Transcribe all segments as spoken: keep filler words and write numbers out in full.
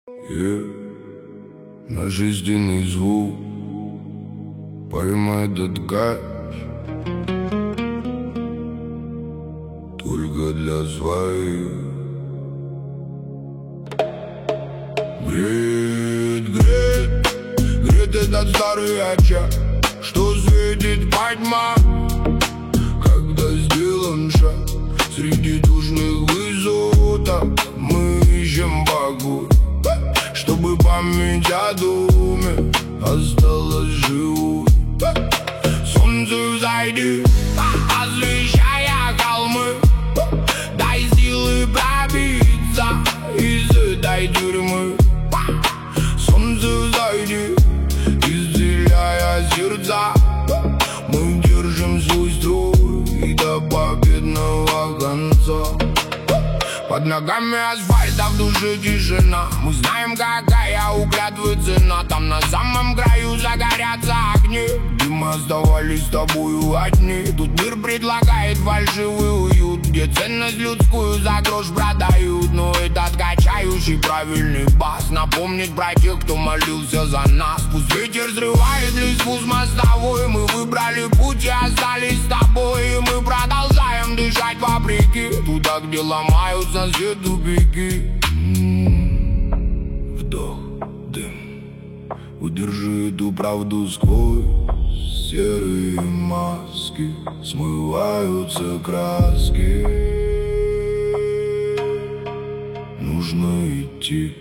Yeah. На жизненный звук поймай этот гач, только для своих. Греет, греет, греет этот старый очаг, что светит по тьмам, когда сделан шаг среди душных высоток. Мы ищем покой, чтобы память о доме осталась живой. Солнце взойди, освещая холмы, дай силы пробиться из этой тюрьмы. Солнце взойди, исцеляя сердца, мы держим свой строй до победного конца. Под ногами асфальт, а в душе тишина. Мы знаем, какая у клятвы цена. Там на самом краю загорятся огни, где мы оставались с тобою одни. Тут мир предлагает фальшивый уют, где ценность людскую за грош продают. Но этот качающий правильный бас напомнит про тех, кто молился за нас. Пусть ветер взрывает листву с мостовой, мы выбрали путь и остались с тобой. И мы продолжаем дышать вопреки туда, где ломаются все тупики. М-м-м. Вдох, дым, удержи эту правду сквозь серые маски, смываются краски. Нужно идти.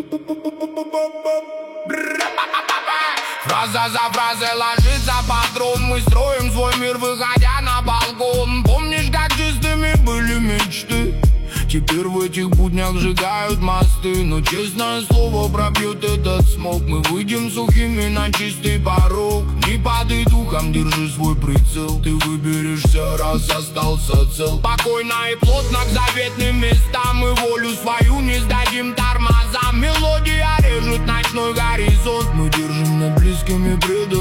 Фраза за фразой ложится патрон. Мы строим свой мир, выходя на балкон. Помнишь, как чистыми были мечты? Теперь в этих буднях сжигают мосты. Но честное слово пробьет этот смог. Мы выйдем сухими на чистый порог. Не падай духом, держи свой прицел. Ты выберешься, раз остался цел. Спокойно и плотно к заветным местам. Мы волю свою не сдадим тормозам. Мелодия режет ночной горизонт. Мы держим над близкими предателями